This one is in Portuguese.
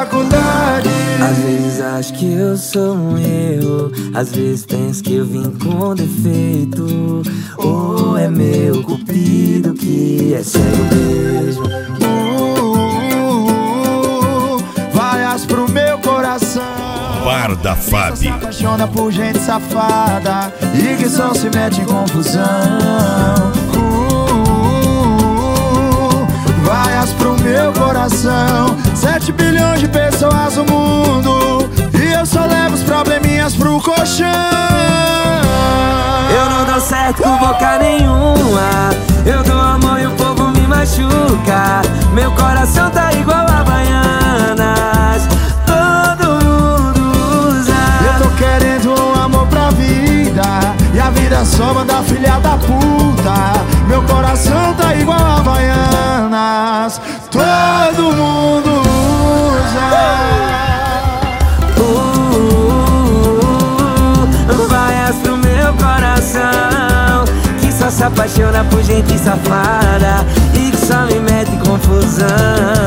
faculdade. Às vezes acho que eu sou um erro, às vezes penso que eu vim com defeito. Ou é meu cupido que é cego mesmo. Vaias pro meu coração. Bar da Fabi. Se apaixona por gente safada e que só se mete em confusão. Vaias pro meu coração. 7 bilhões de pessoas no mundo e eu só levo os probleminhas pro colchão. Eu não dou certo com boca nenhuma, eu dou amor e o povo me machuca. Meu coração tá igual a Havaianas, todo mundo usa. Eu tô querendo um amor pra vida e a vida só manda filha da puta. Meu coração tá igual a Havaianas, todo mundo usa. Vaias pro meu coração, que só se apaixona por gente safada e que só me mete em confusão.